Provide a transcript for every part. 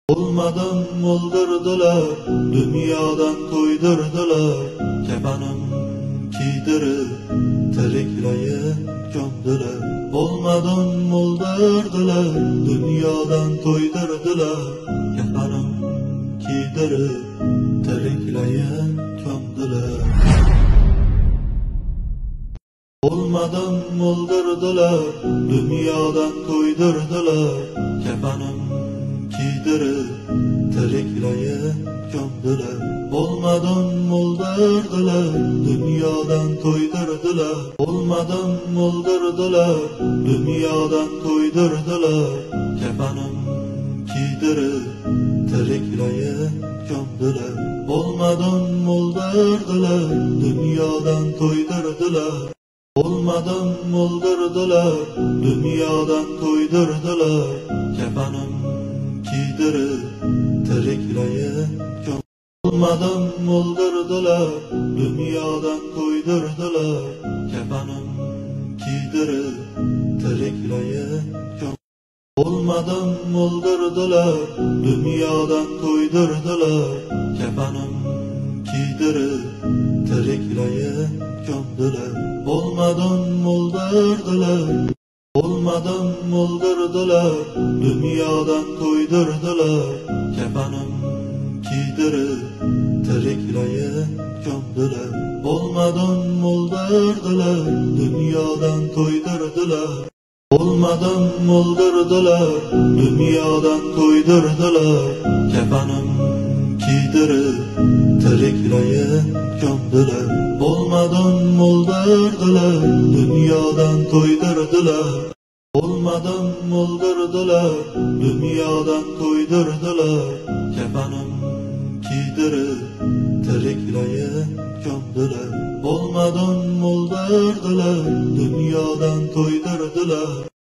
Olmadım oldurdular, dünyadan koydurdular. Kefanım kiydirip, tiriklayib gömdüler. Olmadım oldurdular, dünyadan koydurdular. Kefanım kiydirip, tiriklayib gömdüler. Olmadım oldurdular, dünyadan koydurdular. Kefanım kiydirip, tiriklayib gömdüler. Olmadım oldurdular, dünyadan koydurdular. Olmadım oldurdular, dünyadan koydurdular. Kefanım kiydirip, tiriklayib gömdüler. Olmadım oldurdular, dünyadan koydurdular. Olmadım oldurdular, dünyadan koydurdular. Kefanım kiydirip, tiriklayib gömdüler. Olmadım oldurdular, dünyadan koydurdular. Kefanım kiydirip, tiriklayib gömdüler. Olmadım oldurdular, dünyadan koydurdular. Kefanım kiydirip, tiriklayib gömdüler. Olmadım oldurdular, olmadım oldurdular, dünyadan koydurdular. Kefanım kiydirip, tiriklayib gömdüler. Olmadım oldurdular, dünyadan koydurdular. Olmadım oldurdular, dünyadan koydurdular. Kefanım kiydirip, tiriklayib gömdüler. Olmadım oldurdular, dünyadan koydurdular. Olmadım oldurdular, dünyadan koydurdular. Kefanım kiydirip, tiriklayib gömdüler. Olmadım oldurdular, dünyadan koydurdular.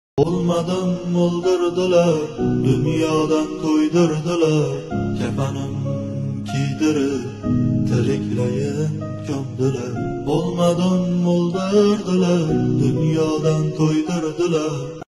Olmadım oldurdular, dünyadan koydurdular. Kefanım kiydirip, tiriklayib gömdüler. Olmadım oldurdular, dünyadan koydurdular.